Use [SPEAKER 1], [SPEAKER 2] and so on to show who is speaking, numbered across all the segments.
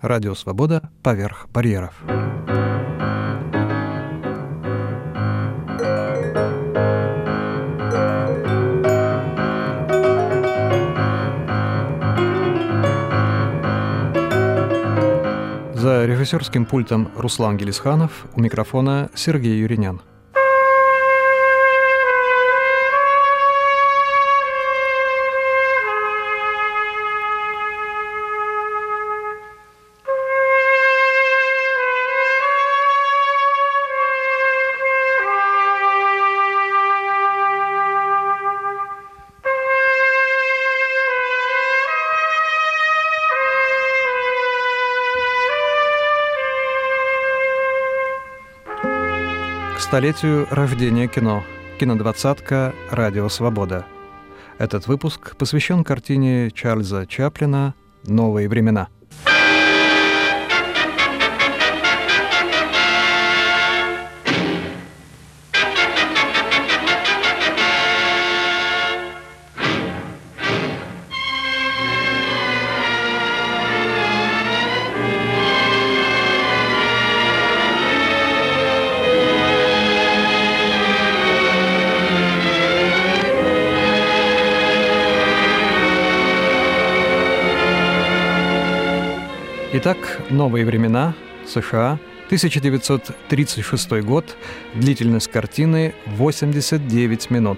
[SPEAKER 1] Радио «Свобода» поверх барьеров. За режиссерским пультом Руслан Гелисханов, у микрофона Сергей Юринян. К столетию рождения кино. Кинодвадцатка «Радио Свобода». Этот выпуск посвящен картине Чарльза Чаплина «Новые времена». Итак, «Новые времена», США, 1936 год, длительность картины 89 минут.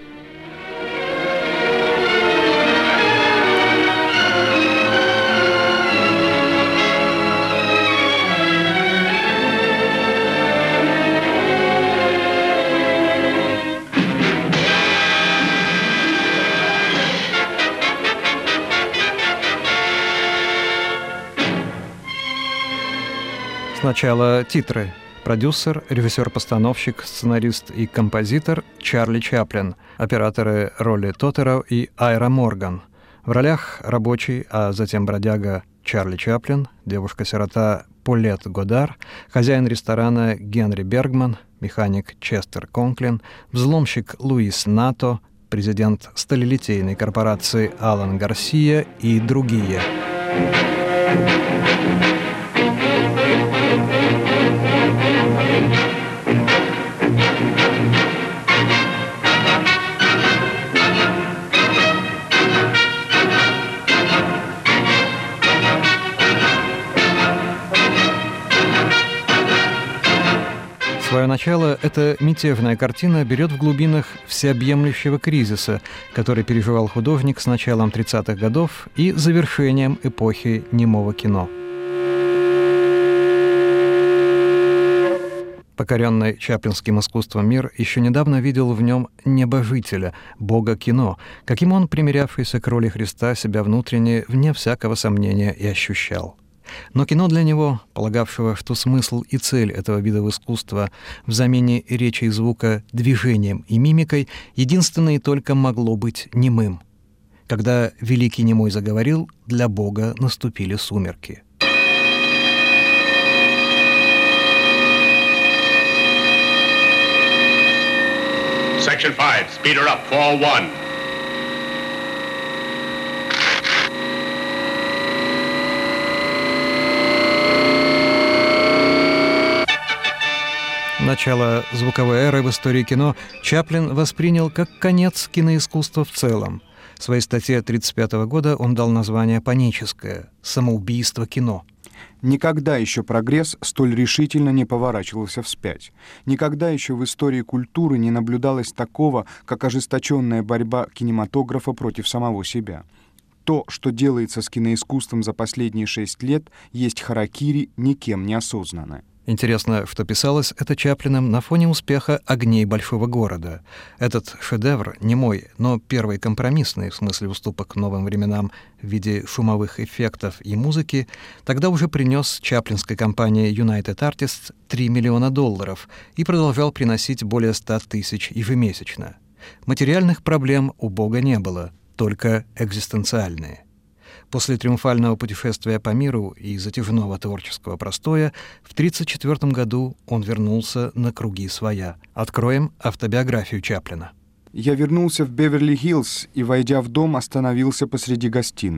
[SPEAKER 1] Сначала титры. Продюсер, режиссер-постановщик, сценарист и композитор Чарли Чаплин. Операторы Ролли Тоттеро и Айра Морган. В ролях рабочий, а затем бродяга Чарли Чаплин, девушка-сирота Полет Годар, хозяин ресторана Генри Бергман, механик Честер Конклин, взломщик Луис Нато, президент сталелитейной корпорации Алан Гарсия и другие. Свое начало эта мятежная картина берет в глубинах всеобъемлющего кризиса, который переживал художник с началом 30-х годов и завершением эпохи немого кино. Покоренный чаплинским искусством мир еще недавно видел в нем небожителя, бога кино, каким он, примирявшийся к роли Христа, себя внутренне, вне всякого сомнения, и ощущал. Но кино для него, полагавшего, что смысл и цель этого вида искусства в замене речи и звука движением и мимикой, единственное и только могло быть немым. Когда великий немой заговорил, для Бога наступили сумерки.
[SPEAKER 2] Section 5, speeder up, fall 1.
[SPEAKER 1] Начало звуковой эры в истории кино Чаплин воспринял как конец киноискусства в целом. В своей статье 1935 года он дал название «Паническое. Самоубийство кино».
[SPEAKER 3] Никогда еще прогресс столь решительно не поворачивался вспять. Никогда еще в истории культуры не наблюдалось такого, как ожесточенная борьба кинематографа против самого себя. То, что делается с киноискусством за последние 6 лет, есть харакири, никем не осознанное.
[SPEAKER 1] Интересно, что писалось это Чаплиным на фоне успеха «Огней большого города». Этот шедевр, немой, но первый компромиссный в смысле уступок новым временам в виде шумовых эффектов и музыки, тогда уже принес чаплинской компании United Artists $3 миллиона и продолжал приносить более 100 тысяч ежемесячно. Материальных проблем у Бога не было, только экзистенциальные. После триумфального путешествия по миру и затяжного творческого простоя в 1934 году он вернулся на круги своя. Откроем автобиографию Чаплина.
[SPEAKER 3] Я вернулся в Беверли-Хиллз и, войдя в дом, остановился посреди гостиной.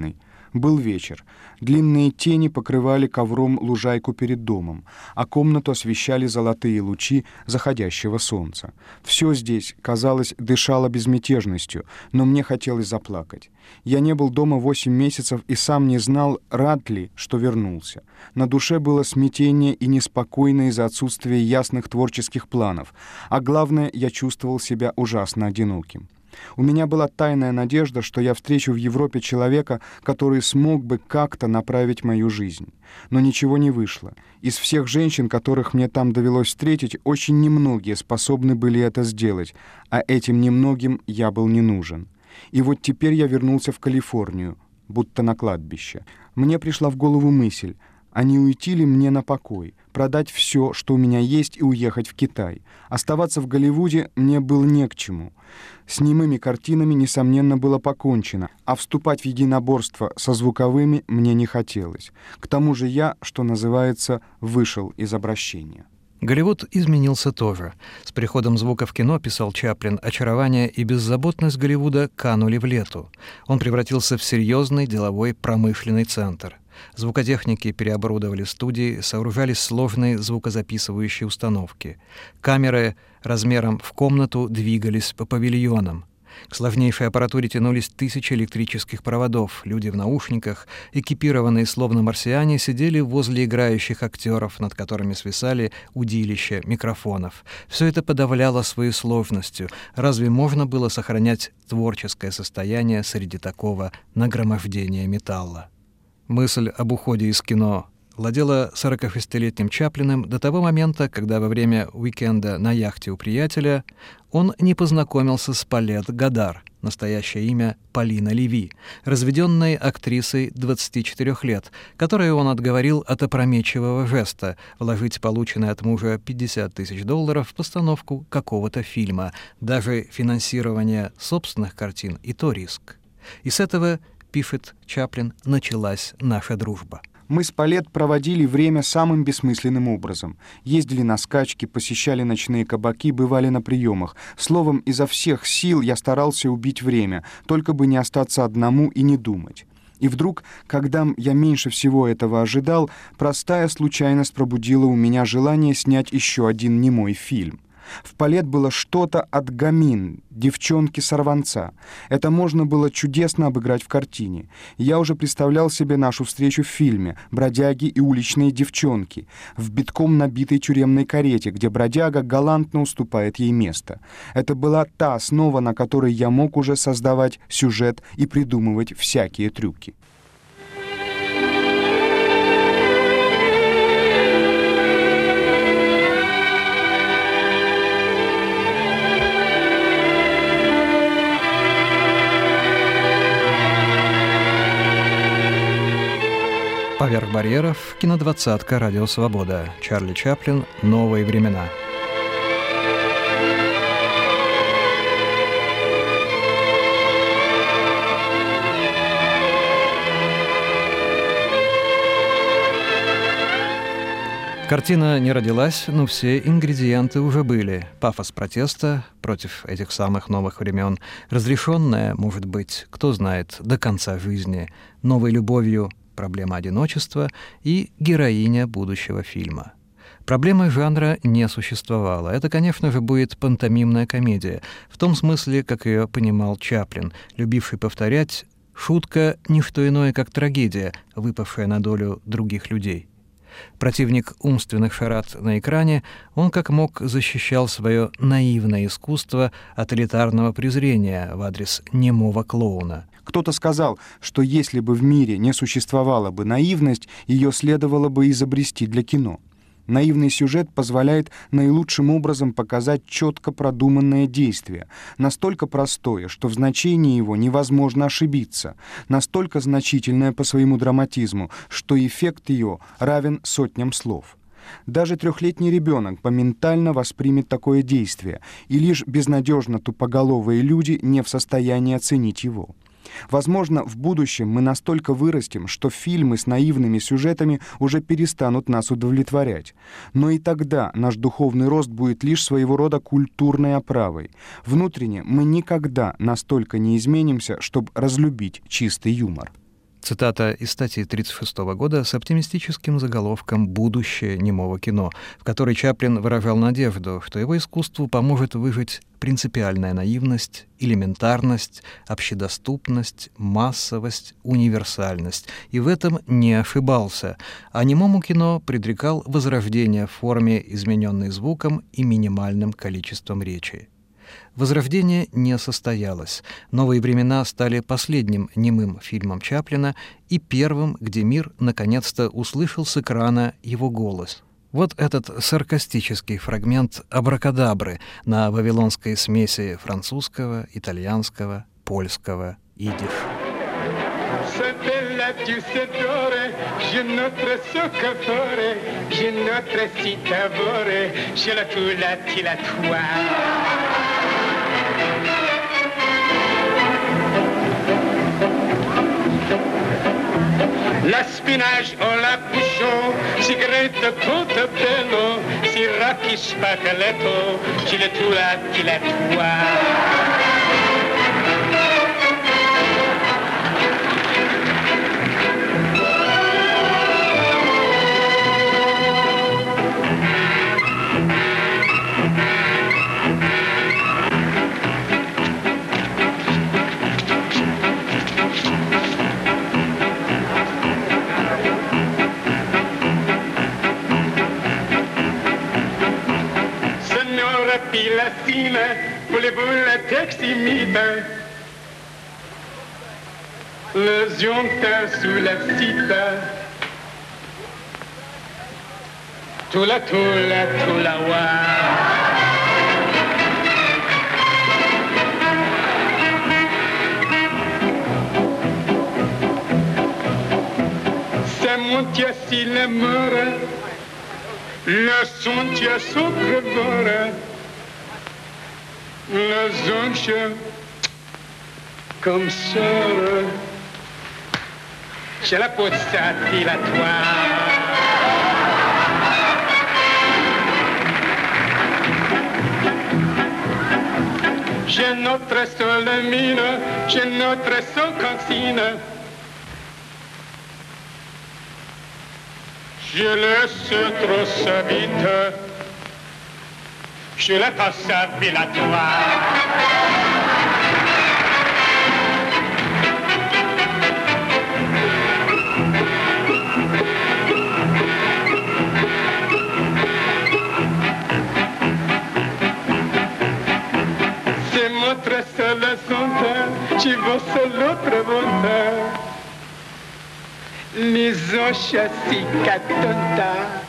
[SPEAKER 3] Был вечер. Длинные тени покрывали ковром лужайку перед домом, а комнату освещали золотые лучи заходящего солнца. Все здесь, казалось, дышало безмятежностью, но мне хотелось заплакать. Я не был дома 8 месяцев и сам не знал, рад ли, что вернулся. На душе было смятение и неспокойно из-за отсутствия ясных творческих планов, а главное, я чувствовал себя ужасно одиноким. У меня была тайная надежда, что я встречу в Европе человека, который смог бы как-то направить мою жизнь. Но ничего не вышло. Из всех женщин, которых мне там довелось встретить, очень немногие способны были это сделать, а этим немногим я был не нужен. И вот теперь я вернулся в Калифорнию, будто на кладбище. Мне пришла в голову мысль, а не уйти ли мне на покой, продать все, что у меня есть, и уехать в Китай. Оставаться в Голливуде мне было не к чему. С немыми картинами, несомненно, было покончено, а вступать в единоборство со звуковыми мне не хотелось. К тому же я, что называется, вышел из обращения.
[SPEAKER 1] Голливуд изменился тоже. С приходом звука в кино, писал Чаплин, очарование и беззаботность Голливуда канули в лету. Он превратился в серьезный деловой промышленный центр. Звукотехники переоборудовали студии, сооружались сложные звукозаписывающие установки. Камеры размером в комнату двигались по павильонам. К сложнейшей аппаратуре тянулись тысячи электрических проводов. Люди в наушниках, экипированные словно марсиане, сидели возле играющих актеров, над которыми свисали удилища микрофонов. Все это подавляло своей сложностью. Разве можно было сохранять творческое состояние среди такого нагромождения металла? Мысль об уходе из кино владела 46-летним Чаплиным до того момента, когда во время уикенда на яхте у приятеля он не познакомился с Палет Годар, настоящее имя Полина Леви, разведенной актрисой 24 лет, которой он отговорил от опрометчивого жеста вложить полученные от мужа $50 тысяч в постановку какого-то фильма. Даже финансирование собственных картин и то риск. И с этого, пишет Чаплин, началась наша дружба.
[SPEAKER 3] Мы с Палет проводили время самым бессмысленным образом. Ездили на скачки, посещали ночные кабаки, бывали на приемах. Словом, изо всех сил я старался убить время, только бы не остаться одному и не думать. И вдруг, когда я меньше всего этого ожидал, простая случайность пробудила у меня желание снять еще один немой фильм. В Палет было что-то от Гамин, девчонки-сорванца. Это можно было чудесно обыграть в картине. Я уже представлял себе нашу встречу в фильме «Бродяги и уличные девчонки» в битком набитой тюремной карете, где бродяга галантно уступает ей место. Это была та основа, на которой я мог уже создавать сюжет и придумывать всякие трюки.
[SPEAKER 1] Поверх барьеров. Кинодвадцатка. Радио Свобода. Чарли Чаплин. Новые времена. Картина не родилась, но все ингредиенты уже были. Пафос протеста против этих самых новых времен, разрешенная, может быть, кто знает, до конца жизни, новой любовью, проблема одиночества и героиня будущего фильма. Проблемы жанра не существовало. Это, конечно же, будет пантомимная комедия, в том смысле, как ее понимал Чаплин, любивший повторять: шутка — не что иное, как трагедия, выпавшая на долю других людей. Противник умственных шарад на экране, он как мог защищал свое наивное искусство от элитарного презрения в адрес немого клоуна.
[SPEAKER 3] Кто-то сказал, что если бы в мире не существовала бы наивность, ее следовало бы изобрести для кино. Наивный сюжет позволяет наилучшим образом показать четко продуманное действие, настолько простое, что в значении его невозможно ошибиться, настолько значительное по своему драматизму, что эффект ее равен сотням слов. Даже 3-летний ребенок моментально воспримет такое действие, и лишь безнадежно тупоголовые люди не в состоянии оценить его. Возможно, в будущем мы настолько вырастем, что фильмы с наивными сюжетами уже перестанут нас удовлетворять. Но и тогда наш духовный рост будет лишь своего рода культурной оправой. Внутренне мы никогда настолько не изменимся, чтобы разлюбить чистый юмор.
[SPEAKER 1] Цитата из статьи 1936 года с оптимистическим заголовком «Будущее немого кино», в которой Чаплин выражал надежду, что его искусству поможет выжить принципиальная наивность, элементарность, общедоступность, массовость, универсальность. И в этом не ошибался. А немому кино предрекал возрождение в форме, измененной звуком и минимальным количеством речи. Возрождение не состоялось. «Новые времена» стали последним немым фильмом Чаплина и первым, где мир наконец-то услышал с экрана его голос. Вот этот саркастический фрагмент абракадабры на вавилонской смеси французского, итальянского, польского, идиш.
[SPEAKER 4] La spinach o la bouchon, cigarette Portobello, siracchi spaghetto, giletula di la tua. Pilatina, voulez-vous la teximita? Le zionta sous la cita. Tula, tula, tula, wa. Ça monte si l'amour, le son tient son crevora. La zonche comme ça, j'ai la peau dilatoire. J'ai notre solamine, j'ai notre socantine. Je laisse trop sa vite. Je la passe à Pilatoire. C'est notre seule sonde, ci vosse l'autre volta. Les chassis catonta.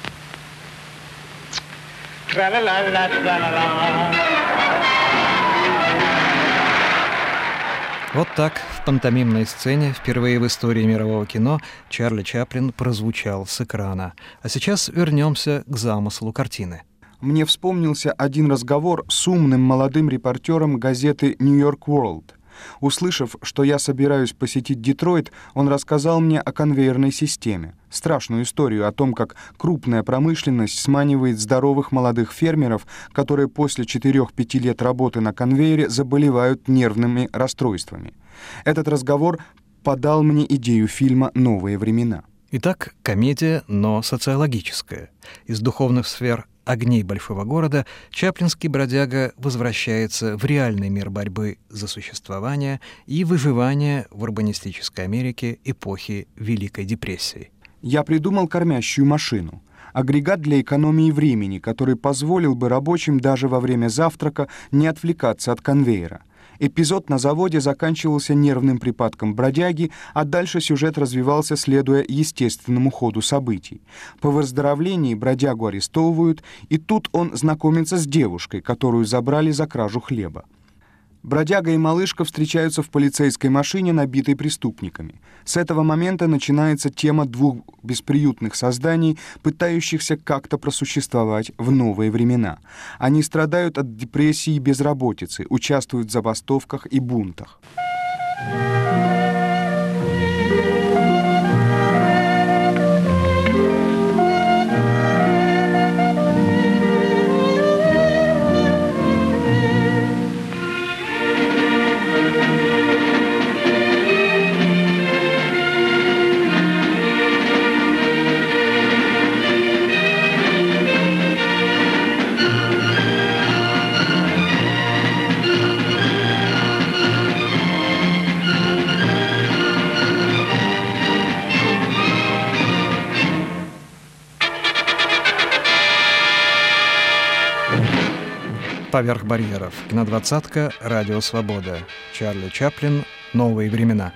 [SPEAKER 1] Вот так в пантомимной сцене впервые в истории мирового кино Чарли Чаплин прозвучал с экрана. А сейчас вернемся к замыслу картины.
[SPEAKER 3] Мне вспомнился один разговор с умным молодым репортером газеты New York World. Услышав, что я собираюсь посетить Детройт, он рассказал мне о конвейерной системе. Страшную историю о том, как крупная промышленность сманивает здоровых молодых фермеров, которые после 4-5 лет работы на конвейере заболевают нервными расстройствами. Этот разговор подал мне идею фильма «Новые времена».
[SPEAKER 1] Итак, комедия, но социологическая. Из духовных сфер «Огней большого города» чаплинский бродяга возвращается в реальный мир борьбы за существование и выживание в урбанистической Америке эпохи Великой депрессии.
[SPEAKER 3] Я придумал кормящую машину. Агрегат для экономии времени, который позволил бы рабочим даже во время завтрака не отвлекаться от конвейера. Эпизод на заводе заканчивался нервным припадком бродяги, а дальше сюжет развивался, следуя естественному ходу событий. По выздоровлении бродягу арестовывают, и тут он знакомится с девушкой, которую забрали за кражу хлеба. Бродяга и малышка встречаются в полицейской машине, набитой преступниками. С этого момента начинается тема двух бесприютных созданий, пытающихся как-то просуществовать в новые времена. Они страдают от депрессии и безработицы, участвуют в забастовках и бунтах.
[SPEAKER 1] «Поверх барьеров». Кинодвадцатка. Радио Свобода. Чарли Чаплин. «Новые времена».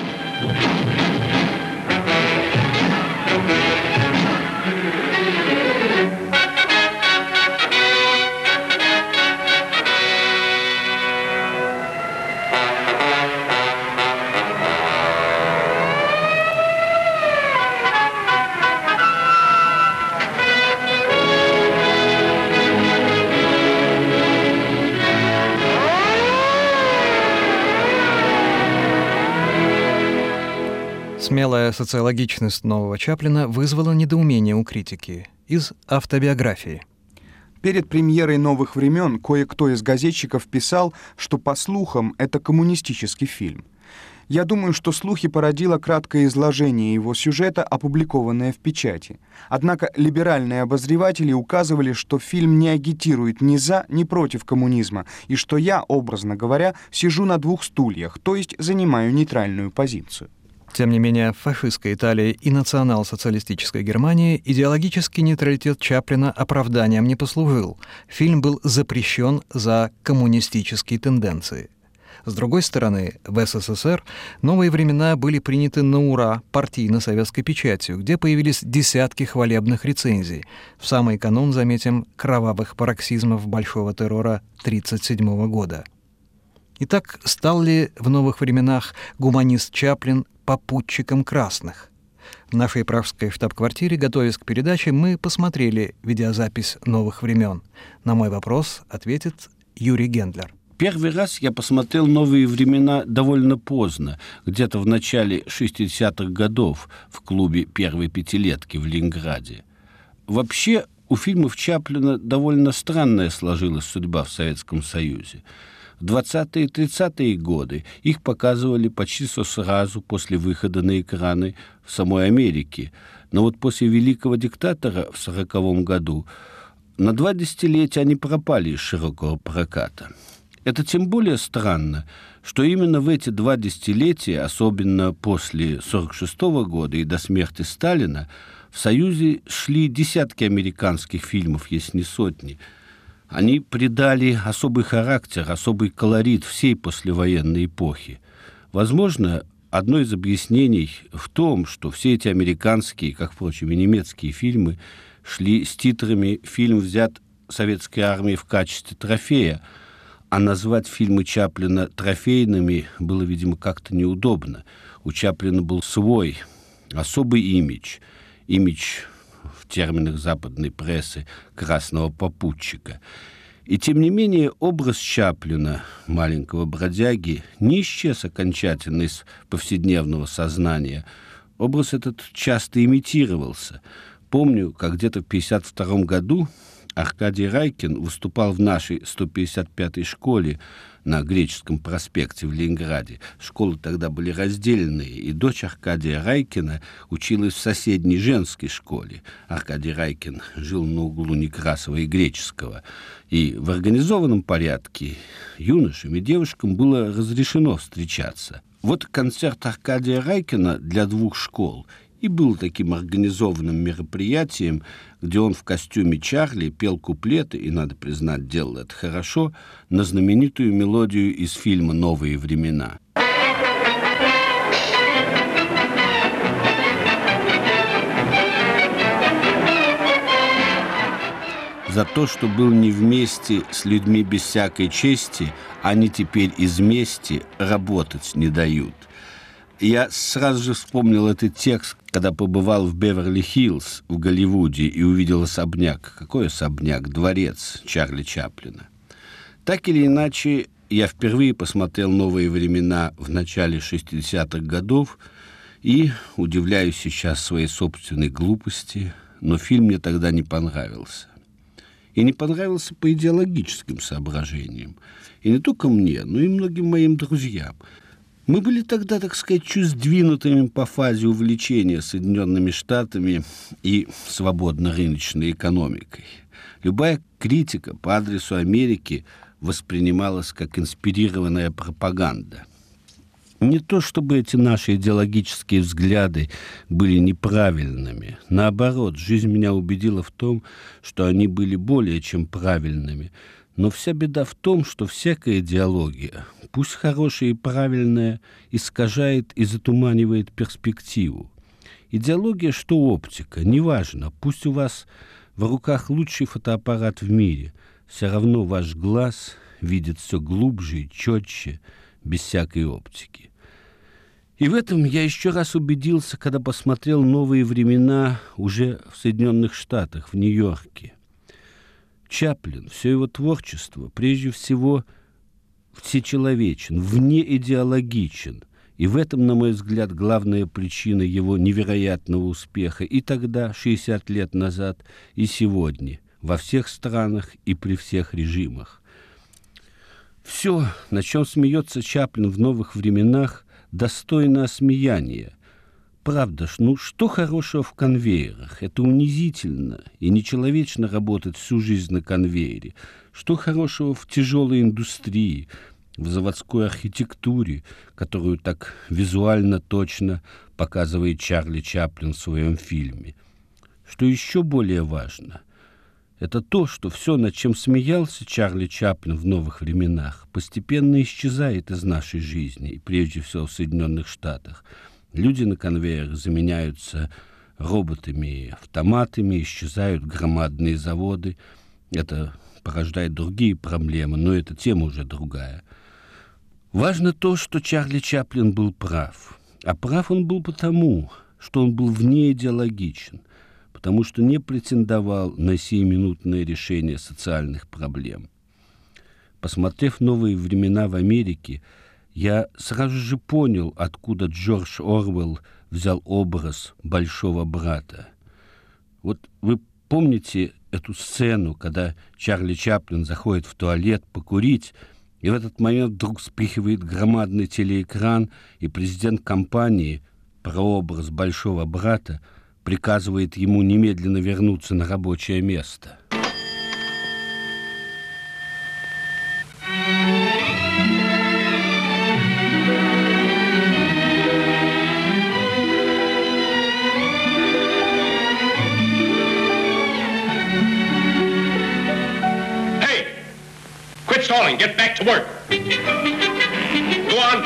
[SPEAKER 1] Смелая социологичность нового Чаплина вызвала недоумение у критики. Из автобиографии.
[SPEAKER 3] Перед премьерой «Новых времен» кое-кто из газетчиков писал, что, по слухам, это коммунистический фильм. Я думаю, что слухи породило краткое изложение его сюжета, опубликованное в печати. Однако либеральные обозреватели указывали, что фильм не агитирует ни за, ни против коммунизма, и что я, образно говоря, сижу на двух стульях, то есть занимаю нейтральную позицию.
[SPEAKER 1] Тем не менее, в фашистской Италии и национал-социалистической Германии идеологический нейтралитет Чаплина оправданием не послужил. Фильм был запрещен за коммунистические тенденции. С другой стороны, в СССР «Новые времена» были приняты на ура партийно-советской печатью, где появились десятки хвалебных рецензий. В самый канун, заметим, кровавых пароксизмов большого террора 1937 года. Итак, стал ли в «Новых временах» гуманист Чаплин попутчиком красных? В нашей пражской штаб-квартире, готовясь к передаче, мы посмотрели видеозапись «Новых времен». На мой вопрос ответит Юрий Гендлер.
[SPEAKER 5] Первый раз я посмотрел «Новые времена» довольно поздно, где-то в начале 60-х годов в клубе «Первой пятилетки» в Ленинграде. Вообще, у фильмов Чаплина довольно странная сложилась судьба в Советском Союзе. В 20-е и 30-е годы их показывали почти сразу после выхода на экраны в самой Америке. Но вот после великого диктатора в 1940 году на 2 десятилетия они пропали из широкого проката. Это тем более странно, что именно в эти 2 десятилетия, особенно после 1946 года и до смерти Сталина, в Союзе шли десятки американских фильмов, если не сотни. Они придали особый характер, особый колорит всей послевоенной эпохи. Возможно, одно из объяснений в том, что все эти американские, как, впрочем, и немецкие фильмы, шли с титрами «Фильм взят советской армией в качестве трофея», а назвать фильмы Чаплина трофейными было, видимо, как-то неудобно. У Чаплина был свой, особый имидж в терминах западной прессы «красного попутчика». И тем не менее образ Чаплина, маленького бродяги, не исчез окончательно из повседневного сознания. Образ этот часто имитировался. Помню, как где-то в 1952 году Аркадий Райкин выступал в нашей 155-й школе на Греческом проспекте в Ленинграде. Школы тогда были разделенные, и дочь Аркадия Райкина училась в соседней женской школе. Аркадий Райкин жил на углу Некрасова и Греческого. И в организованном порядке юношам и девушкам было разрешено встречаться. Вот концерт Аркадия Райкина для 2 школ и был таким организованным мероприятием, где он в костюме Чарли пел куплеты, и, надо признать, делал это хорошо, на знаменитую мелодию из фильма «Новые времена». За то, что был не вместе с людьми без всякой чести, они теперь из мести работать не дают. Я сразу же вспомнил этот текст, когда побывал в Беверли-Хиллз в Голливуде и увидел особняк. Какой особняк? Дворец Чарли Чаплина. Так или иначе, я впервые посмотрел «Новые времена» в начале 60-х годов и удивляюсь сейчас своей собственной глупости, но фильм мне тогда не понравился. И не понравился по идеологическим соображениям. И не только мне, но и многим моим друзьям. Мы были тогда, так сказать, чуть сдвинутыми по фазе увлечения Соединенными Штатами и свободно-рыночной экономикой. Любая критика по адресу Америки воспринималась как инспирированная пропаганда. Не то чтобы эти наши идеологические взгляды были неправильными. Наоборот, жизнь меня убедила в том, что они были более чем правильными. Но вся беда в том, что всякая идеология, пусть хорошая и правильная, искажает и затуманивает перспективу. Идеология, что оптика, неважно, пусть у вас в руках лучший фотоаппарат в мире, все равно ваш глаз видит все глубже и четче, без всякой оптики. И в этом я еще раз убедился, когда посмотрел «Новые времена» уже в Соединенных Штатах, в Нью-Йорке. Чаплин, все его творчество, прежде всего, всечеловечен, внеидеологичен. И в этом, на мой взгляд, главная причина его невероятного успеха и тогда, 60 лет назад, и сегодня, во всех странах и при всех режимах. Все, на чем смеется Чаплин в «Новых временах», достойно осмеяния. Правда, что хорошего в конвейерах? Это унизительно и нечеловечно работать всю жизнь на конвейере. Что хорошего в тяжелой индустрии, в заводской архитектуре, которую так визуально точно показывает Чарли Чаплин в своем фильме? Что еще более важно, это то, что все, над чем смеялся Чарли Чаплин в «Новых временах», постепенно исчезает из нашей жизни, и прежде всего в Соединенных Штатах. Люди на конвейерах заменяются роботами и автоматами, исчезают громадные заводы. Это порождает другие проблемы, но эта тема уже другая. Важно то, что Чарли Чаплин был прав. А прав он был потому, что он был внеидеологичен, потому что не претендовал на сиюминутное решение социальных проблем. Посмотрев «Новые времена» в Америке, я сразу же понял, откуда Джордж Оруэлл взял образ большого брата. Вот вы помните эту сцену, когда Чарли Чаплин заходит в туалет покурить, и в этот момент вдруг вспыхивает громадный телеэкран, и президент компании, прообраз большого брата, приказывает ему немедленно вернуться на рабочее место.
[SPEAKER 2] Hey! Quit stalling. Get back to work. Go on.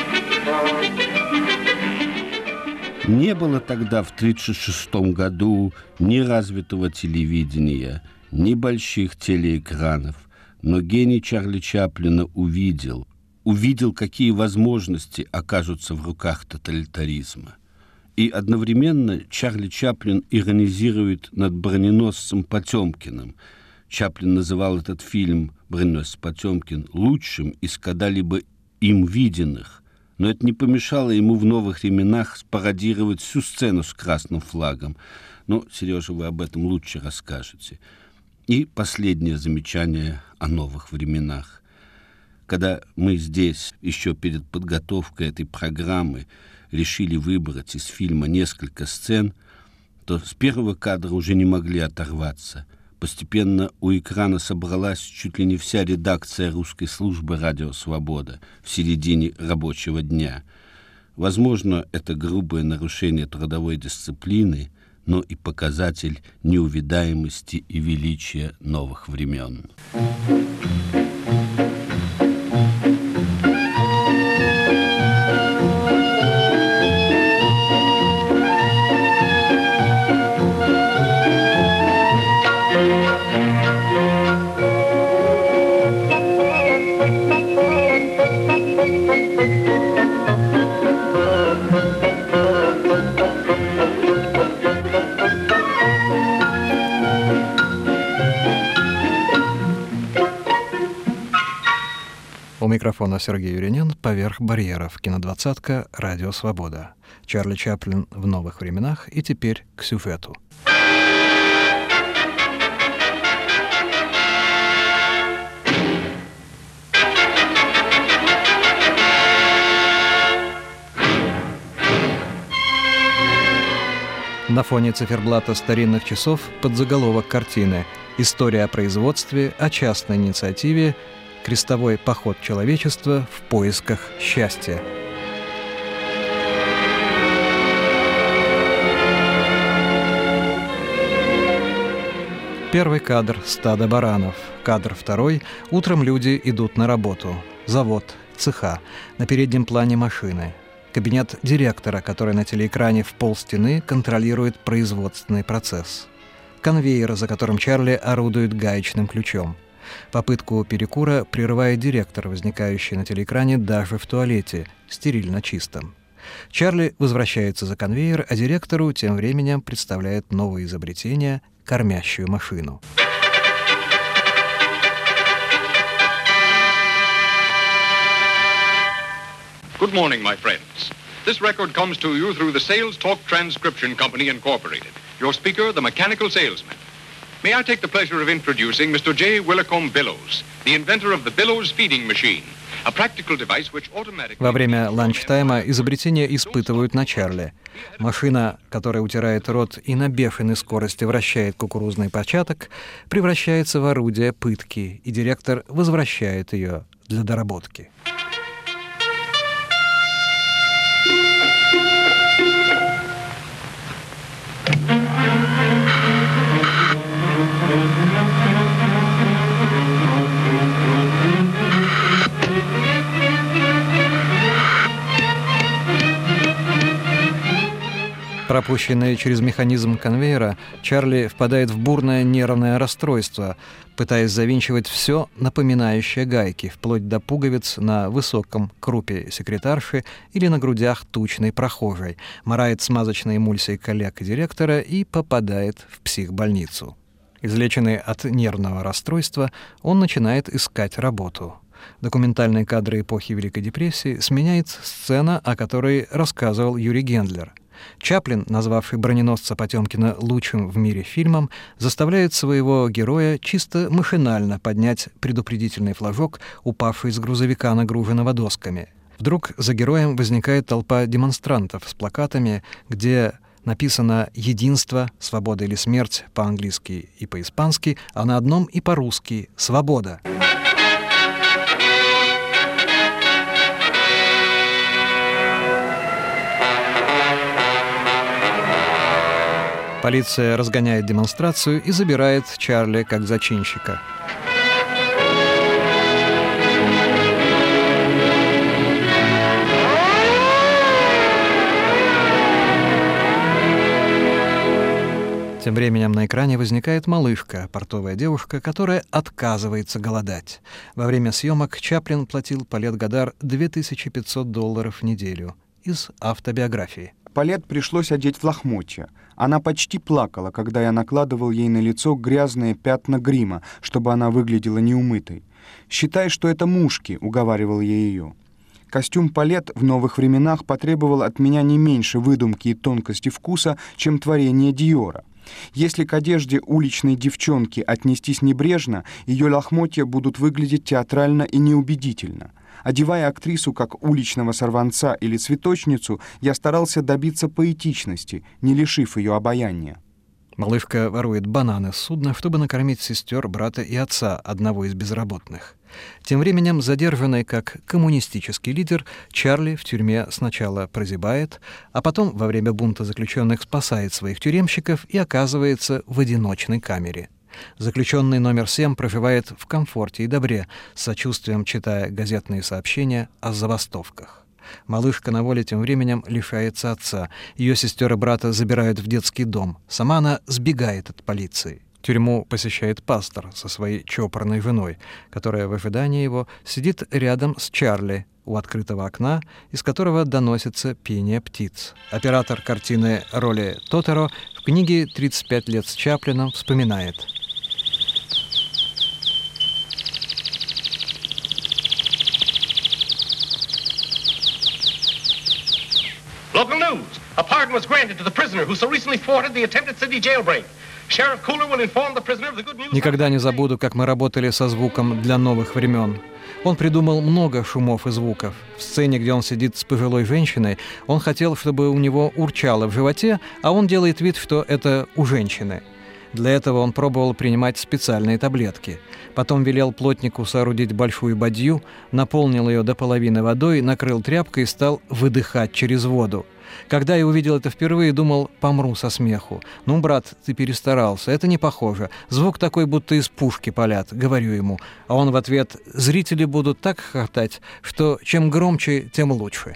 [SPEAKER 5] Не было тогда, в 1936 году, ни развитого телевидения, ни больших телеэкранов, но гений Чарли Чаплина увидел, какие возможности окажутся в руках тоталитаризма. И одновременно Чарли Чаплин иронизирует над броненосцем Потемкиным. Чаплин называл этот фильм «Броненосец Потемкин» лучшим из когда-либо им виденных. Но это не помешало ему в «Новых временах» спародировать всю сцену с красным флагом. Ну, Сережа, вы об этом лучше расскажете. И последнее замечание о «Новых временах». Когда мы здесь, еще перед подготовкой этой программы, решили выбрать из фильма несколько сцен, то с первого кадра уже не могли оторваться. Постепенно у экрана собралась чуть ли не вся редакция русской службы «Радио Свобода» в середине рабочего дня. Возможно, это грубое нарушение трудовой дисциплины, но и показатель неувидаемости и величия новых времен.
[SPEAKER 1] У микрофона Сергей Юринин, «Поверх барьеров», кинодвадцатка, «Радио Свобода». Чарли Чаплин в «Новых временах», и теперь к сюжету. На фоне циферблата старинных часов подзаголовок картины «История о производстве, о частной инициативе, крестовой поход человечества в поисках счастья». Первый кадр — стадо баранов. Кадр второй — утром люди идут на работу. Завод, цеха, на переднем плане машины. Кабинет директора, который на телеэкране в полстены контролирует производственный процесс. Конвейер, за которым Чарли орудует гаечным ключом. Попытку перекура прерывает директор, возникающий на телеэкране даже в туалете, стерильно чистом. Чарли возвращается за конвейер, а директору тем временем представляет новое изобретение — кормящую машину.
[SPEAKER 2] Good morning, my friends. This record comes to you through the Sales Talk Transcription Company, Incorporated. Your speaker, the mechanical salesman. May I take the pleasure of introducing Mr. J. Willicombe Billows, the inventor of the Billows feeding machine, a practical device which automatically...
[SPEAKER 1] Во время ланчтайма изобретение испытывают на Чарли. Машина, которая утирает рот и на бешеной скорости вращает кукурузный початок, превращается в орудие пытки, и директор возвращает ее для доработки. Пропущенный через механизм конвейера, Чарли впадает в бурное нервное расстройство, пытаясь завинчивать все, напоминающее гайки, вплоть до пуговиц на высоком крупе секретарши или на грудях тучной прохожей, марает смазочной эмульсией коллег директора и попадает в психбольницу. Излеченный от нервного расстройства, он начинает искать работу. Документальные кадры эпохи Великой депрессии сменяет сцена, о которой рассказывал Юрий Гендлер. Чаплин, назвавший «Броненосца Потёмкина» лучшим в мире фильмом, заставляет своего героя чисто машинально поднять предупредительный флажок, упавший с грузовика, нагруженного досками. Вдруг за героем возникает толпа демонстрантов с плакатами, где написано «Единство», «Свобода или смерть» по-английски и по-испански, а на одном и по-русски «Свобода». Полиция разгоняет демонстрацию и забирает Чарли как зачинщика. Тем временем на экране возникает малышка, портовая девушка, которая отказывается голодать. Во время съемок Чаплин платил Палет Годар $2500 в неделю из автобиографии.
[SPEAKER 3] Палет пришлось одеть в лохмотья. Она почти плакала, когда я накладывал ей на лицо грязные пятна грима, чтобы она выглядела неумытой. «Считай, что это мушки», — уговаривал я ее. Костюм Палет в новых временах потребовал от меня не меньше выдумки и тонкости вкуса, чем творение Диора. Если к одежде уличной девчонки отнестись небрежно, ее лохмотья будут выглядеть театрально и неубедительно. Одевая актрису как уличного сорванца или цветочницу, я старался добиться поэтичности, не лишив ее обаяния.
[SPEAKER 1] Малышка ворует бананы с судна, чтобы накормить сестер, брата и отца одного из безработных. Тем временем задержанный как коммунистический лидер, Чарли в тюрьме сначала прозябает, а потом во время бунта заключенных спасает своих тюремщиков и оказывается в одиночной камере. Заключенный номер 7 проживает в комфорте и добре, с сочувствием читая газетные сообщения о забастовках. Малышка на воле тем временем лишается отца. Ее сестер и брата забирают в детский дом. Сама она сбегает от полиции. Тюрьму посещает пастор со своей чопорной женой, которая в ожидании его сидит рядом с Чарли у открытого окна, из которого доносится пение птиц. Оператор картины Роли Тотеро в книге «35 лет с Чаплином» вспоминает:
[SPEAKER 2] Local news. A pardon was granted to the prisoner who so recently thwarted the attempted Sydney jailbreak. Sheriff Cooler will inform the prisoner of the good news.
[SPEAKER 1] Никогда не забуду, как мы работали со звуком для новых времен. Он придумал много шумов и звуков. В сцене, где он сидит с пожилой женщиной, он хотел, чтобы у него урчало в животе, а он делает вид, что это у женщины. Для этого он пробовал принимать специальные таблетки. Потом велел плотнику соорудить большую бадью, наполнил ее до половины водой, накрыл тряпкой и стал выдыхать через воду. Когда я увидел это впервые, думал, помру со смеху. «Ну, брат, ты перестарался, это не похоже. Звук такой, будто из пушки палят», — говорю ему. А он в ответ: «Зрители будут так хохотать, что чем громче, тем лучше».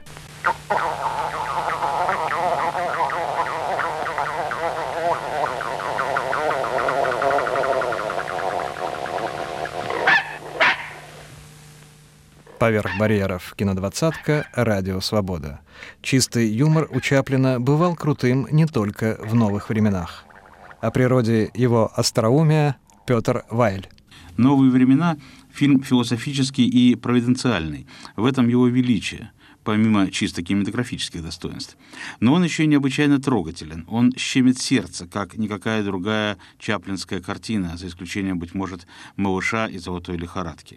[SPEAKER 1] Поверх барьеров кинодвадцатка, радио «Свобода». Чистый юмор у Чаплина бывал крутым не только в новых временах. О природе его остроумия Петр Вайль.
[SPEAKER 6] «Новые времена» — фильм философический и провиденциальный. В этом его величие, помимо чисто кинематографических достоинств. Но он еще и необычайно трогателен. Он щемит сердце, как никакая другая чаплинская картина, за исключением, быть может, «Малыша» и «Золотой лихорадки».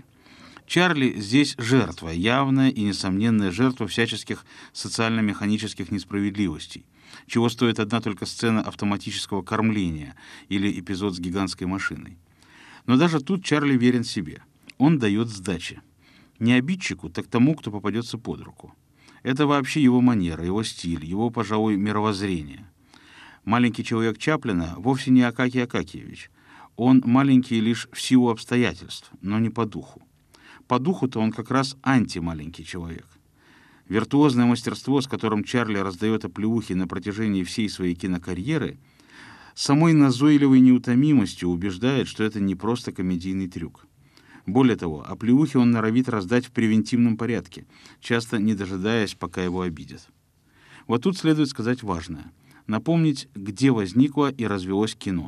[SPEAKER 6] Чарли здесь жертва, явная и несомненная жертва всяческих социально-механических несправедливостей, чего стоит одна только сцена автоматического кормления или эпизод с гигантской машиной. Но даже тут Чарли верен себе. Он дает сдачи. Не обидчику, так тому, кто попадется под руку. Это вообще его манера, его стиль, его, пожалуй, мировоззрение. Маленький человек Чаплина вовсе не Акакий Акакиевич. Он маленький лишь в силу обстоятельств, но не по духу. По духу-то он как раз антималенький человек. Виртуозное мастерство, с которым Чарли раздает оплеухи на протяжении всей своей кинокарьеры, самой назойливой неутомимостью убеждает, что это не просто комедийный трюк. Более того, оплеухи он норовит раздать в превентивном порядке, часто не дожидаясь, пока его обидят. Вот тут следует сказать важное. Напомнить, где возникло и развелось кино.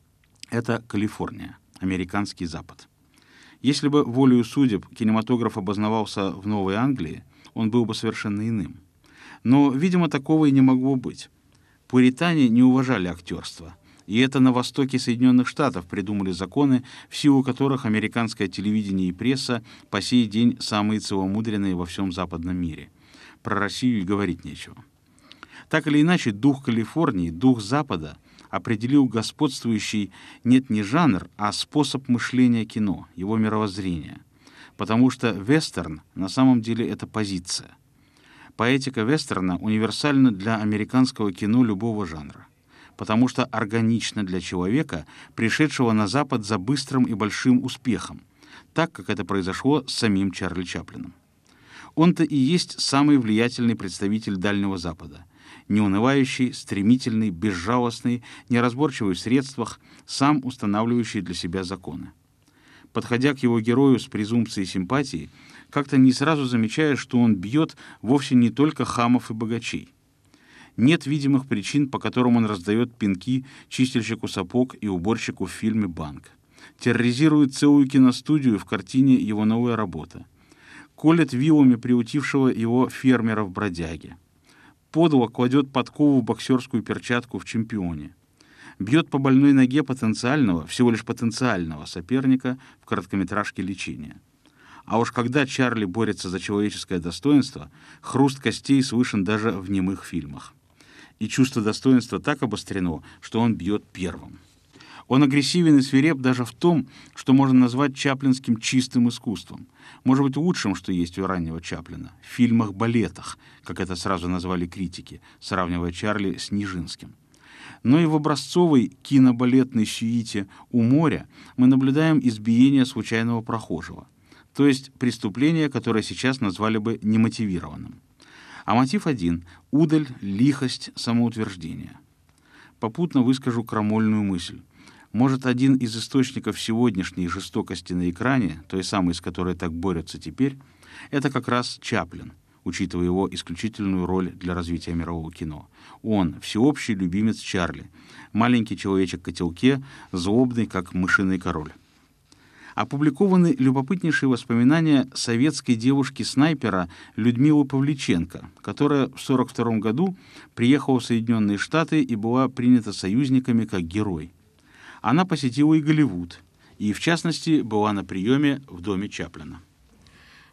[SPEAKER 6] Это Калифорния, американский Запад. Если бы волею судеб кинематограф обосновался в Новой Англии, он был бы совершенно иным. Но, видимо, такого и не могло быть. Пуритане не уважали актерство, и это на востоке Соединенных Штатов придумали законы, в силу которых американское телевидение и пресса по сей день самые целомудренные во всем западном мире. Про Россию и говорить нечего. Так или иначе, дух Калифорнии, дух Запада определил господствующий не жанр, а способ мышления кино, его мировоззрение. Потому что вестерн на самом деле это позиция. Поэтика вестерна универсальна для американского кино любого жанра. Потому что органична для человека, пришедшего на Запад за быстрым и большим успехом, так, как это произошло с самим Чарли Чаплином. Он-то и есть самый влиятельный представитель Дальнего Запада. Неунывающий, стремительный, безжалостный, неразборчивый в средствах, сам устанавливающий для себя законы. Подходя к его герою с презумпцией симпатии, как-то не сразу замечаешь, что он бьет вовсе не только хамов и богачей. Нет видимых причин, по которым он раздает пинки чистильщику сапог и уборщику в фильме «Банк». Терроризирует целую киностудию в картине «Его новая работа». Колет вилами приутившего его фермера в «Бродяге». Подло кладет подкову в боксерскую перчатку в «Чемпионе». Бьет по больной ноге потенциального, всего лишь потенциального соперника в короткометражке «Лечение». А уж когда Чарли борется за человеческое достоинство, хруст костей слышен даже в немых фильмах. И чувство достоинства так обострено, что он бьет первым. Он агрессивен и свиреп даже в том, что можно назвать чаплинским чистым искусством. Может быть, лучшим, что есть у раннего Чаплина, в фильмах-балетах, как это сразу назвали критики, сравнивая Чарли с Нижинским. Но и в образцовой кинобалетной сюите «У моря» мы наблюдаем избиение случайного прохожего, то есть преступление, которое сейчас назвали бы немотивированным. А мотив один — удаль, лихость, самоутверждение. Попутно выскажу крамольную мысль. Может, один из источников сегодняшней жестокости на экране, той самой, с которой так борются теперь, это как раз Чаплин, учитывая его исключительную роль для развития мирового кино. Он — всеобщий любимец Чарли, маленький человечек в котелке, злобный, как мышиный король. Опубликованы любопытнейшие воспоминания советской девушки-снайпера Людмилы Павличенко, которая в 1942 году приехала в Соединенные Штаты и была принята союзниками как герой. Она посетила и Голливуд, и, в частности, была на приеме в доме Чаплина.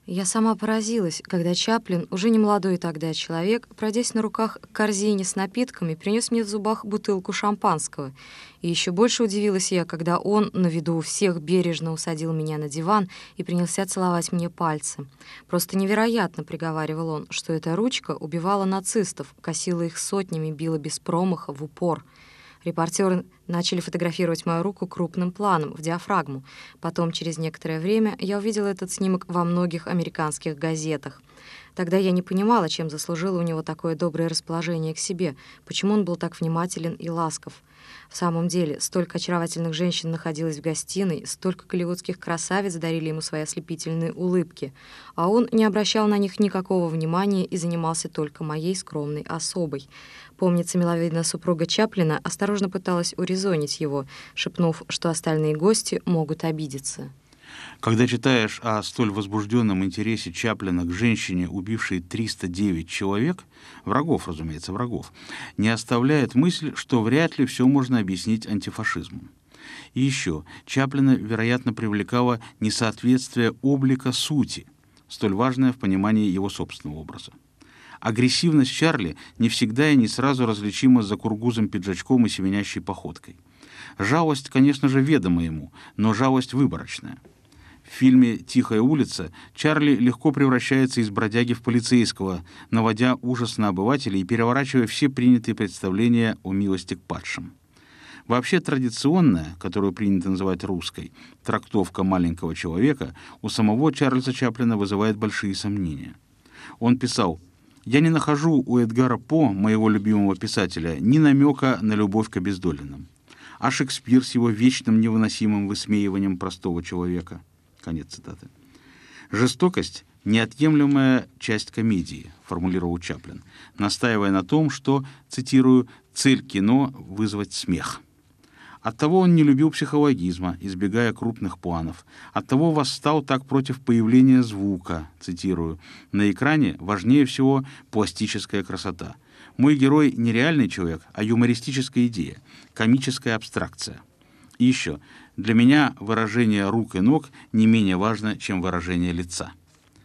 [SPEAKER 7] Я сама поразилась, когда Чаплин, уже не молодой тогда человек, пройдясь на руках к корзине с напитками, принес мне в зубах бутылку шампанского. И еще больше удивилась я, когда он, на виду у всех, бережно усадил меня на диван и принялся целовать мне пальцы. «Просто невероятно», — приговаривал он, — «что эта ручка убивала нацистов, косила их сотнями, била без промаха, в упор». Репортеры начали фотографировать мою руку крупным планом, в диафрагму. Потом, через некоторое время, я увидела этот снимок во многих американских газетах. Тогда я не понимала, чем заслужило у него такое доброе расположение к себе, почему он был так внимателен и ласков. В самом деле, столько очаровательных женщин находилось в гостиной, столько голливудских красавиц дарили ему свои ослепительные улыбки, а он не обращал на них никакого внимания и занимался только моей скромной особой. Помнится, миловидная супруга Чаплина осторожно пыталась урезонить его, шепнув, что остальные гости могут обидеться.
[SPEAKER 6] Когда читаешь о столь возбужденном интересе Чаплина к женщине, убившей 309 человек, врагов, разумеется, врагов, не оставляет мысль, что вряд ли все можно объяснить антифашизмом. И еще, Чаплина, вероятно, привлекало несоответствие облика сути, столь важное в понимании его собственного образа. Агрессивность Чарли не всегда и не сразу различима за кургузом-пиджачком и семенящей походкой. Жалость, конечно же, ведома ему, но жалость выборочная. В фильме «Тихая улица» Чарли легко превращается из бродяги в полицейского, наводя ужас на обывателей и переворачивая все принятые представления о милости к падшим. Вообще традиционная, которую принято называть русской, трактовка маленького человека у самого Чарльза Чаплина вызывает большие сомнения. Он писал: «Я не нахожу у Эдгара По, моего любимого писателя, ни намека на любовь к обездоленным. А Шекспир с его вечным невыносимым высмеиванием простого человека». Конец цитаты. «Жестокость — неотъемлемая часть комедии», формулировал Чаплин, настаивая на том, что, цитирую, «цель кино — вызвать смех». Оттого он не любил психологизма, избегая крупных планов. Оттого восстал так против появления звука, цитирую, «на экране важнее всего пластическая красота. Мой герой не реальный человек, а юмористическая идея, комическая абстракция». И еще, для меня выражение рук и ног не менее важно, чем выражение лица.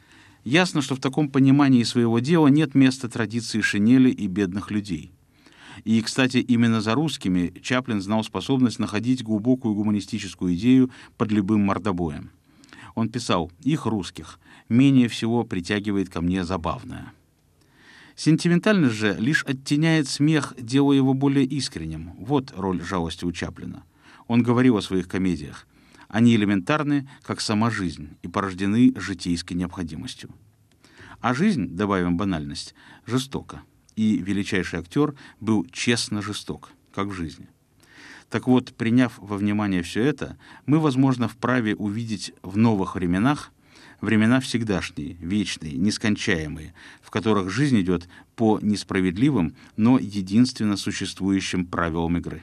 [SPEAKER 6] Ясно, что в таком понимании своего дела нет места традиции шинели и бедных людей. И, кстати, именно за русскими Чаплин знал способность находить глубокую гуманистическую идею под любым мордобоем. Он писал: «Их, русских, менее всего притягивает ко мне забавное». Сентиментальность же лишь оттеняет смех, делая его более искренним. Вот роль жалости у Чаплина. Он говорил о своих комедиях. Они элементарны, как сама жизнь, и порождены житейской необходимостью. А жизнь, добавим банальность, жестока. И величайший актер был честно жесток, как в жизни. Так вот, приняв во внимание все это, мы, возможно, вправе увидеть в новых временах времена всегдашние, вечные, нескончаемые, в которых жизнь идет по несправедливым, но единственно существующим правилам игры.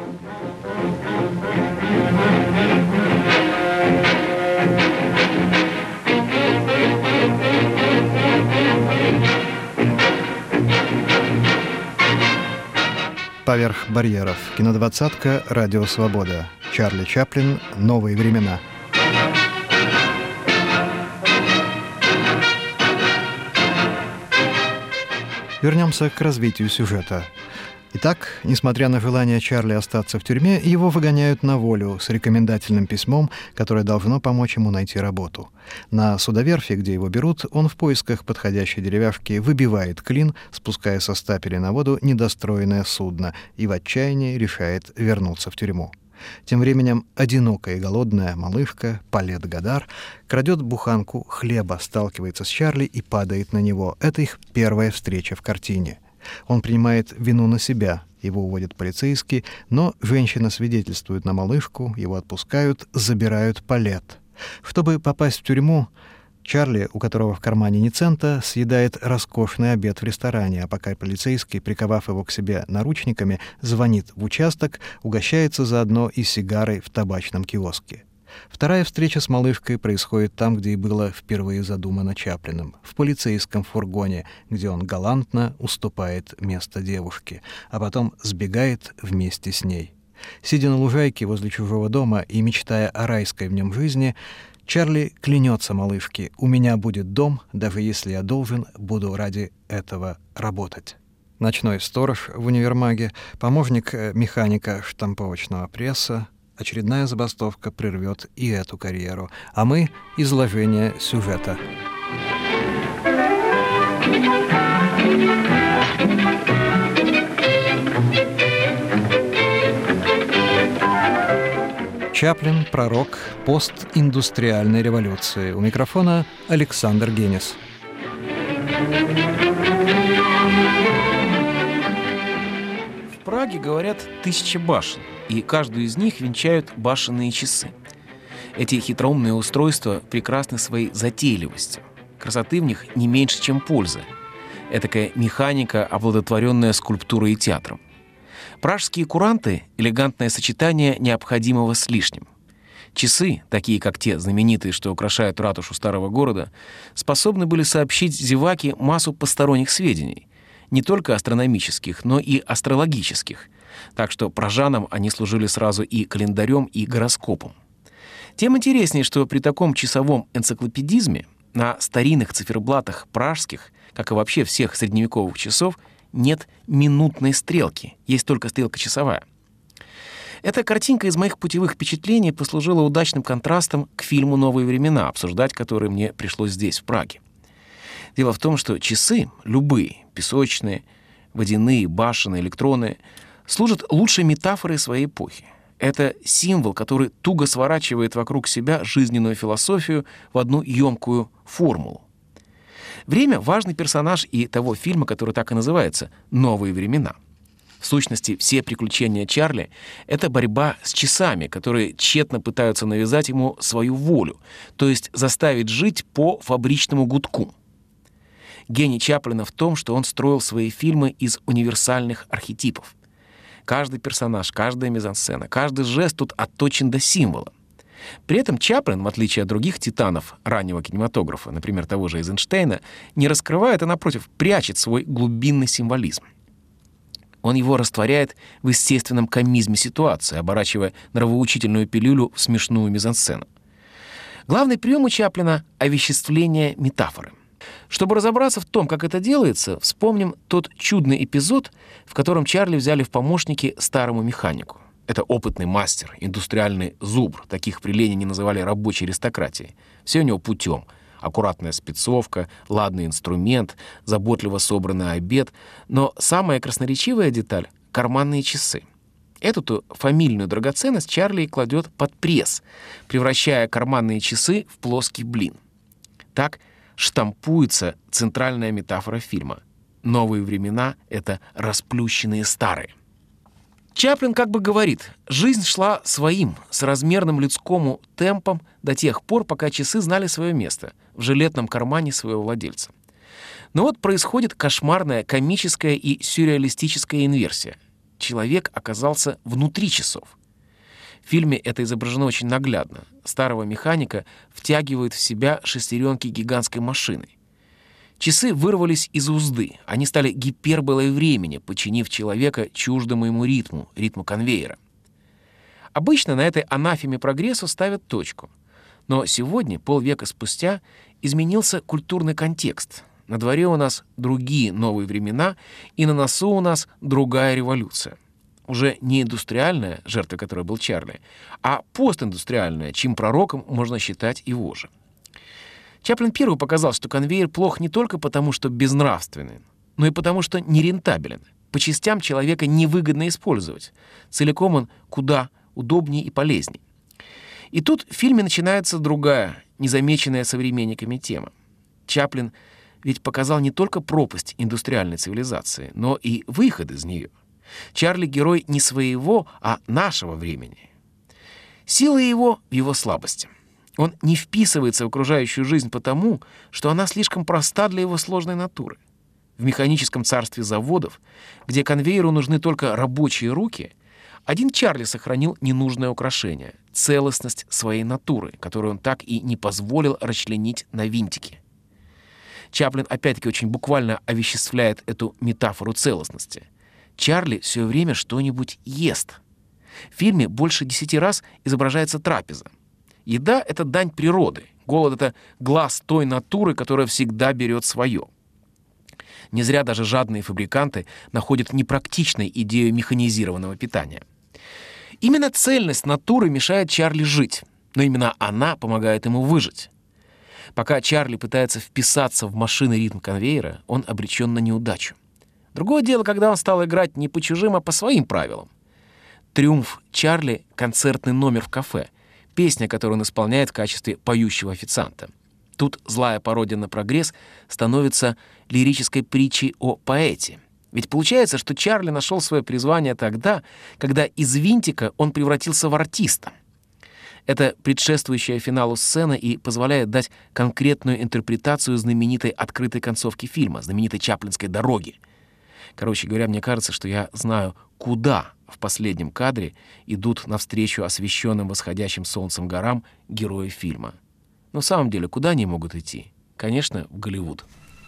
[SPEAKER 1] «Поверх барьеров». Кинодвадцатка. Радио Свобода. Чарли Чаплин. Новые времена. Вернемся к развитию сюжета. Итак, несмотря на желание Чарли остаться в тюрьме, его выгоняют на волю с рекомендательным письмом, которое должно помочь ему найти работу. На судоверфи, где его берут, он в поисках подходящей деревяшки выбивает клин, спуская со стапеля на воду недостроенное судно, и в отчаянии решает вернуться в тюрьму. Тем временем одинокая и голодная малышка Палет Гадар крадет буханку хлеба, сталкивается с Чарли и падает на него. Это их первая встреча в картине. Он принимает вину на себя, его уводят полицейские, но женщина свидетельствует на малышку, его отпускают, забирают Палет. Чтобы попасть в тюрьму, Чарли, у которого в кармане ни цента, съедает роскошный обед в ресторане, а пока полицейский, приковав его к себе наручниками, звонит в участок, угощается заодно и сигарой в табачном киоске. Вторая встреча с малышкой происходит там, где и было впервые задумано Чаплиным, в полицейском фургоне, где он галантно уступает место девушке, а потом сбегает вместе с ней. Сидя на лужайке возле чужого дома и мечтая о райской в нем жизни, Чарли клянется малышке: «У меня будет дом, даже если я должен буду ради этого работать». Ночной сторож в универмаге, помощник механика штамповочного пресса. Очередная забастовка прервет и эту карьеру. А мы — изложение сюжета. Чаплин — пророк постиндустриальной революции. У микрофона Александр Генис.
[SPEAKER 8] В Праге, говорят, 1000 башен, и каждую из них венчают башенные часы. Эти хитроумные устройства прекрасны своей затейливостью. Красоты в них не меньше, чем пользы. Этакая механика, оплодотворенная скульптурой и театром. Пражские куранты — элегантное сочетание необходимого с лишним. Часы, такие как те знаменитые, что украшают ратушу старого города, способны были сообщить зеваке массу посторонних сведений, не только астрономических, но и астрологических, так что пражанам они служили сразу и календарем, и гороскопом. Тем интереснее, что при таком часовом энциклопедизме на старинных циферблатах пражских, как и вообще всех средневековых часов, нет минутной стрелки, есть только стрелка часовая. Эта картинка из моих путевых впечатлений послужила удачным контрастом к фильму «Новые времена», обсуждать который мне пришлось здесь, в Праге. Дело в том, что часы, любые, песочные, водяные, башенные, электронные, служат лучшей метафорой своей эпохи. Это символ, который туго сворачивает вокруг себя жизненную философию в одну емкую формулу. Время — важный персонаж и того фильма, который так и называется «Новые времена». В сущности, все приключения Чарли — это борьба с часами, которые тщетно пытаются навязать ему свою волю, то есть заставить жить по фабричному гудку. Гений Чаплина в том, что он строил свои фильмы из универсальных архетипов. Каждый персонаж, каждая мизансцена, каждый жест тут отточен до символа. При этом Чаплин, в отличие от других титанов раннего кинематографа, например, того же Эйзенштейна, не раскрывает, а, напротив, прячет свой глубинный символизм. Он его растворяет в естественном комизме ситуации, оборачивая нравоучительную пилюлю в смешную мизансцену. Главный прием у Чаплина — овеществление метафоры. Чтобы разобраться в том, как это делается, вспомним тот чудный эпизод, в котором Чарли взяли в помощники старому механику. Это опытный мастер, индустриальный зубр. Таких при Ленине называли рабочей аристократией. Все у него путем. Аккуратная спецовка, ладный инструмент, заботливо собранный обед. Но самая красноречивая деталь — карманные часы. Эту фамильную драгоценность Чарли кладет под пресс, превращая карманные часы в плоский блин. Так штампуется центральная метафора фильма. Новые времена — это расплющенные старые. Чаплин как бы говорит, жизнь шла своим, соразмерным людскому темпом до тех пор, пока часы знали свое место в жилетном кармане своего владельца. Но вот происходит кошмарная, комическая и сюрреалистическая инверсия. Человек оказался внутри часов. В фильме это изображено очень наглядно. Старого механика втягивают в себя шестеренки гигантской машины. Часы вырвались из узды. Они стали гиперболой времени, подчинив человека чуждому ему ритму конвейера. Обычно на этой анафеме прогрессу ставят точку. Но сегодня, полвека спустя, изменился культурный контекст. На дворе у нас другие новые времена, и на носу у нас другая революция. Уже не индустриальная, жертвой которой был Чарли, а постиндустриальная, чьим пророком можно считать его же. Чаплин первый показал, что конвейер плох не только потому, что безнравственен, но и потому, что нерентабелен. По частям человека невыгодно использовать. Целиком он куда удобнее и полезнее. И тут в фильме начинается другая, незамеченная современниками тема. Чаплин ведь показал не только пропасть индустриальной цивилизации, но и выход из нее. Чарли — герой не своего, а нашего времени. Сила его в его слабости. Он не вписывается в окружающую жизнь потому, что она слишком проста для его сложной натуры. В механическом царстве заводов, где конвейеру нужны только рабочие руки, один Чарли сохранил ненужное украшение — целостность своей натуры, которую он так и не позволил расчленить на винтики. Чаплин опять-таки очень буквально овеществляет эту метафору целостности. Чарли все время что-нибудь ест. В фильме больше 10 раз изображается трапеза. Еда — это дань природы. Голод — это глаз той натуры, которая всегда берет свое. Не зря даже жадные фабриканты находят непрактичной идею механизированного питания. Именно цельность натуры мешает Чарли жить, но именно она помогает ему выжить. Пока Чарли пытается вписаться в машины ритм конвейера, он обречен на неудачу. Другое дело, когда он стал играть не по чужим, а по своим правилам. «Триумф Чарли» — концертный номер в кафе, песня, которую он исполняет в качестве поющего официанта. Тут злая пародия на прогресс становится лирической притчей о поэте. Ведь получается, что Чарли нашел свое призвание тогда, когда из винтика он превратился в артиста. Это предшествующая финалу сцена и позволяет дать конкретную интерпретацию знаменитой открытой концовки фильма, знаменитой чаплинской дороги. Короче говоря, мне кажется, что я знаю, куда в последнем кадре идут навстречу освещенным восходящим солнцем горам герои фильма. Но в самом деле, куда они могут идти? Конечно, в Голливуд.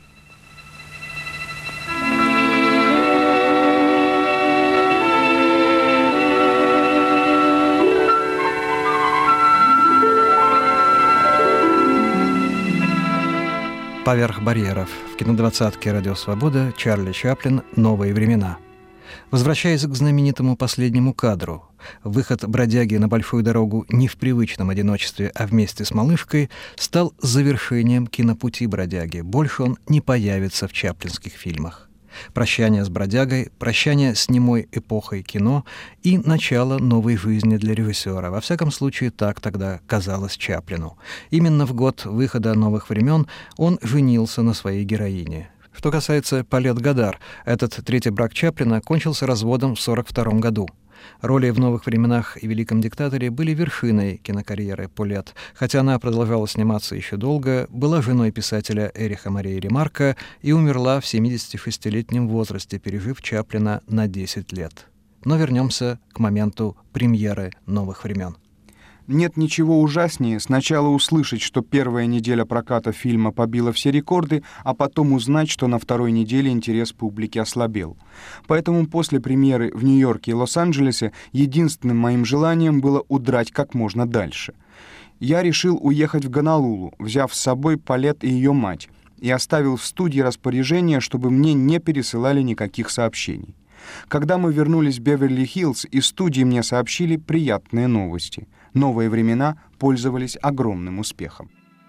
[SPEAKER 1] «Поверх барьеров» в кинодвадцатке «Радио Свобода» Чарли Чаплин «Новые времена». Возвращаясь к знаменитому последнему кадру, выход бродяги на большую дорогу не в привычном одиночестве, а вместе с малышкой, стал завершением кинопути бродяги. Больше он не появится в чаплинских фильмах. Прощание с бродягой, прощание с немой эпохой кино и начало новой жизни для режиссера. Во всяком случае, так тогда казалось Чаплину. Именно в год выхода «Новых времен» он женился на своей героине. Что касается Палет Годар, этот третий брак Чаплина кончился разводом в 1942 году. Роли в «Новых временах» и «Великом диктаторе» были вершиной кинокарьеры Палет. Хотя она продолжала сниматься еще долго, была женой писателя Эриха Марии Ремарка и умерла в 76-летнем возрасте, пережив Чаплина на 10 лет. Но вернемся к моменту премьеры «Новых времен».
[SPEAKER 3] Нет ничего ужаснее сначала услышать, что первая неделя проката фильма побила все рекорды, а потом узнать, что на второй неделе интерес публики ослабел. Поэтому после премьеры в Нью-Йорке и Лос-Анджелесе единственным моим желанием было удрать как можно дальше. Я решил уехать в Гонолулу, взяв с собой Палет и ее мать, и оставил в студии распоряжение, чтобы мне не пересылали никаких сообщений. Когда мы вернулись в Беверли-Хиллз, из студии мне сообщили приятные новости. «Новые времена» пользовались огромным успехом.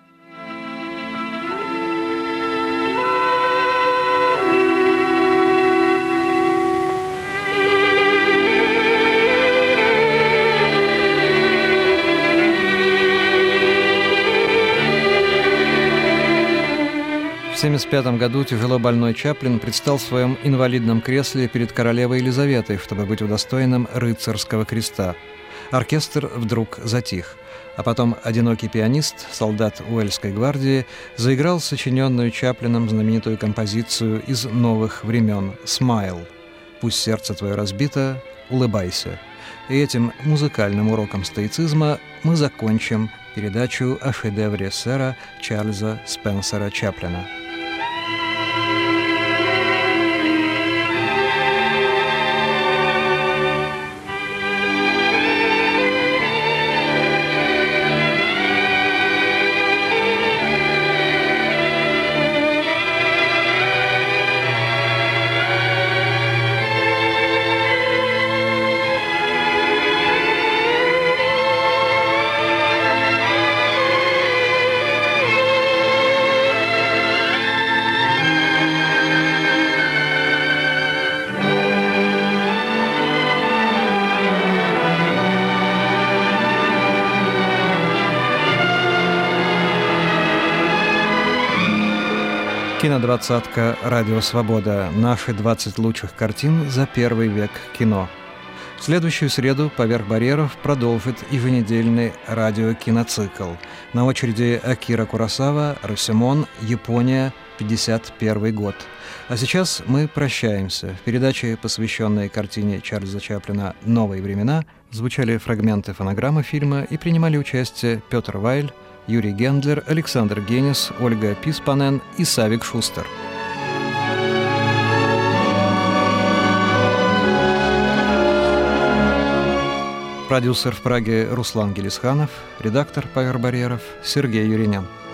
[SPEAKER 1] В 1975 году тяжело больной Чаплин предстал в своем инвалидном кресле перед королевой Елизаветой, чтобы быть удостоенным рыцарского креста. Оркестр вдруг затих, а потом одинокий пианист, солдат Уэльской гвардии, заиграл сочиненную Чаплином знаменитую композицию из «Новых времен» «Смайл» «Пусть сердце твое разбито, улыбайся». И этим музыкальным уроком стоицизма мы закончим передачу о шедевре сэра Чарльза Спенсера Чаплина. Кинодвадцатка «Радио Свобода». Наши 20 лучших картин за первый век кино. В следующую среду «Поверх барьеров» продолжит еженедельный радиокиноцикл. На очереди Акира Куросава, «Росимон», Япония, 1951 год. А сейчас мы прощаемся. В передаче, посвященной картине Чарльза Чаплина «Новые времена», звучали фрагменты фонограммы фильма и принимали участие Петр Вайль, Юрий Гендлер, Александр Генис, Ольга Писпанен и Савик Шустер. Продюсер в Праге Руслан Гелисханов, редактор Павел Барьеров, Сергей Юринян.